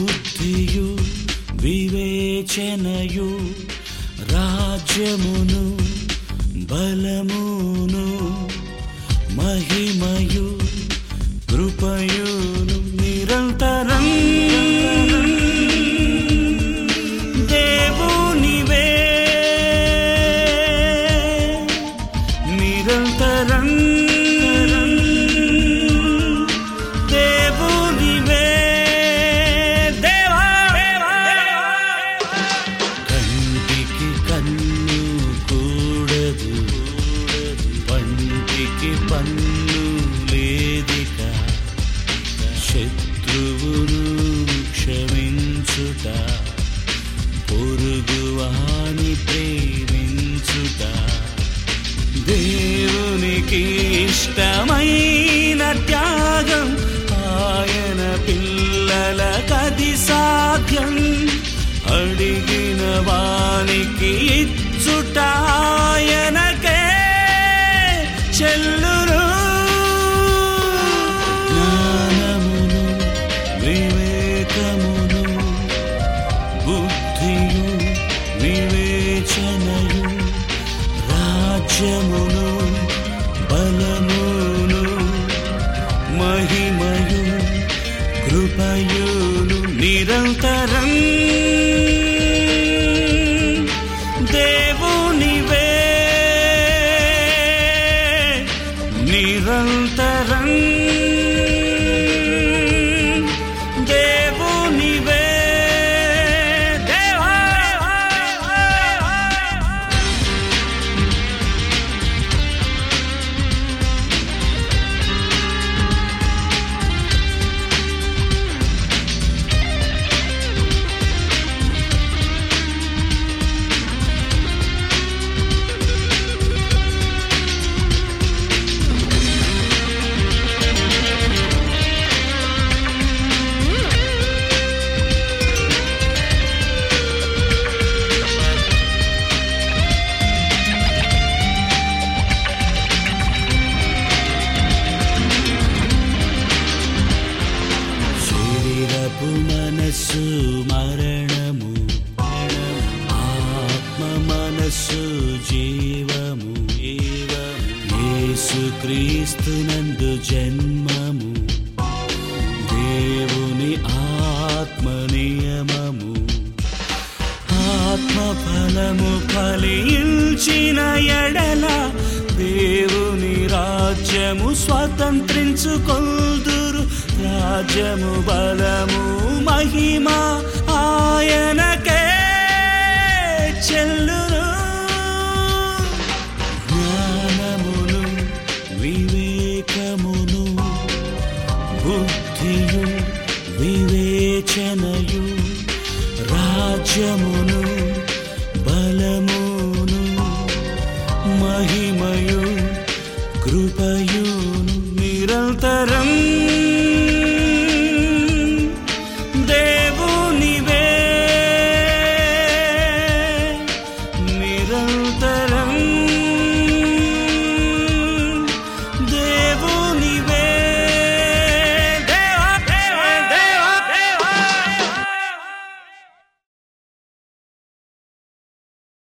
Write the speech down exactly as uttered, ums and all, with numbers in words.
బుద్ధియు వివేచనయు రాజ్యమును బలమును మహిమయు కృపయును నిరంతరం దేవునివే నిరంతరం దేవునివే దేవా కంటికి కన్ను కూడదు పంటికి పన్ను లేదిక శత్రువును క్షమించుట పొరుగువాని ప్రేమించుట దేవునికి ఇష్టమైన త్యాగం ఆయన పిల్లలకది సాధ్యం అడిగిన వానికి ఇచ్చుట ఆయనకే చెల్లును జ్ఞానమును వివేకమును బుద్ధియు వివేచనయు రాజ్యమును బలమును మహిమయు కృపయును నిరంతరం దేవునివే నిరంతరం దేవునివే దేవా మనస్సు మరణము ఆత్మ మనస్సు జీవము యేసు క్రీస్తునందు జన్మము దేవుని ఆత్మ నియమము ఆత్మ ఫలము ఫలించిన ఎడల దేవుని రాజ్యము స్వతంత్రించుకొందురు రాజ్యము బలము మహిమ ఆయనకే చెల్లును జ్ఞానమును వివేకమును బుద్ధియు వివేచనయు రాజ్యమును బలమును మహిమయు కృపయును నిరంతరం